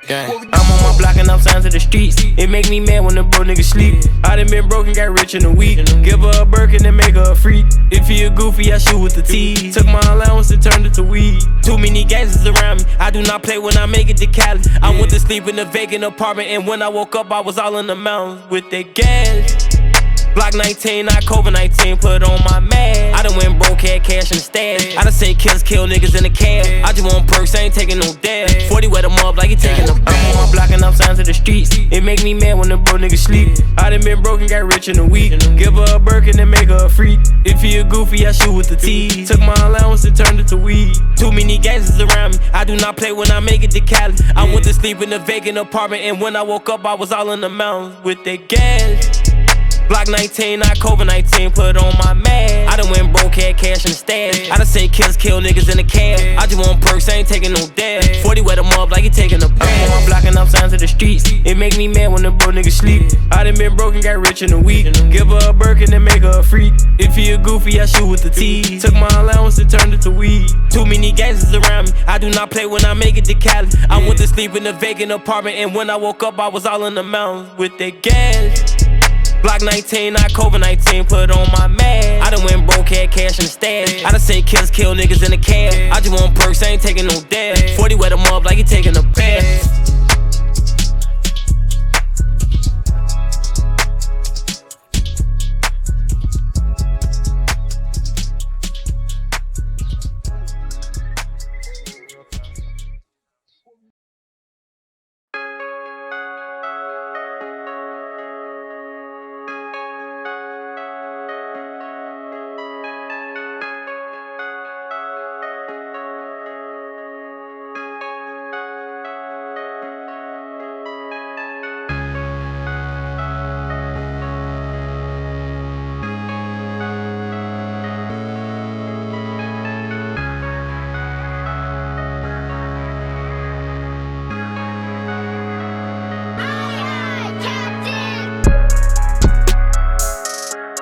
Gang. I'm on my block and I'm signed to the streets. It make me mad when the bro niggas sleep. I done been broken, got rich in a week. Give her a Birkin and make her a freak. If he a goofy, I shoot with the T. Took my allowance and turned it to weed. Too many gangsters around me. I do not play when I make it to Cali. I went to sleep in a vacant apartment, and when I woke up, I was all in the mountains with that gas. Block 19, not COVID-19, put on my mask. I done went broke, had cash in the stash. I done say killers kill niggas in the cab. I just want perks, I ain't taking no dab. 40 wet them up like he taking a bath. I'm on my block and I'm signed to the streets. It make me mad when the bro niggas sleep. I done been broken, got rich in a week. Give her a Birkin and make her a freak. If he a goofy, I shoot with the T. Took my allowance and turned it to weed. Too many gangsters around me. I do not play when I make it to Cali. I went to sleep in a vacant apartment, and when I woke up, I was all in the mountains with that gas. Block 19, not COVID-19, put on my mask. I done went broke, had cash in the stash. I done say killers kill niggas in the cab. I just want perks, I ain't taking no dab. 40 wet them up like he taking a bath. I'm on my block and I'm signed to the streets. It make me mad when the bro niggas sleep. I done been broken, got rich in a week. Give her a Birkin and make her a freak. If he a goofy, I shoot with the T. Took my allowance and turned it to weed. Too many gangsters around me. I do not play when I make it to Cali. I went to sleep in a vacant apartment, and when I woke up, I was all in the mountains with that gas. Block 19, not COVID-19, put on my mask. I done went broke, had cash in the stash. I done say killers kill niggas in the cab. I just want perks, I ain't taking no dab. 40 wet them up like he taking a bath.